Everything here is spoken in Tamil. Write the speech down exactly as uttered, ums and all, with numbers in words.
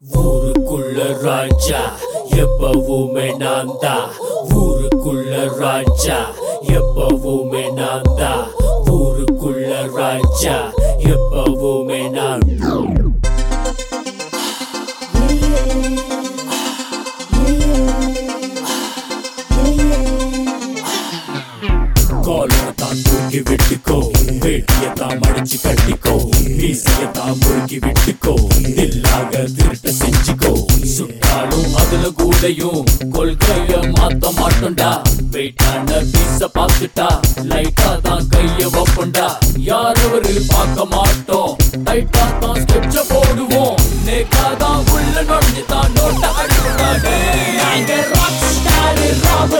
ஊருக்குள்ள ராஜா எப்பவுமே நான் தான். ஊருக்குள்ள ராஜா எப்பவுமே நான் தான். ஊருக்குள்ள ராஜா எப்பவுமே நான். காலத்தான் தூக்கி விட்டுக்கோ, வேட்டியத்தான் மடிச்சு கட்டிக்கோ, வீசியத்தான் முறுக்கி விட்டுக்கோ, இல்லாக திருட்ட செஞ்சுக்கோ. சுட்டாலும் அதுல கூடையும் கொள்கைய மாத்த மாட்டோண்டா. வெயிட்டான பீச பாத்துட்டா லைட்டா தான் கைய வைப்போண்டா. யாரவரு பார்க்க மாட்டோம், டைட்டா தான்